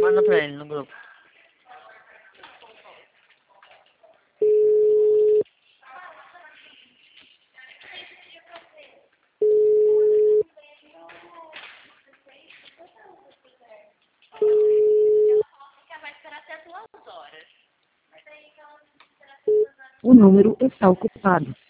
Manda pra ele no grupo. O número está ocupado.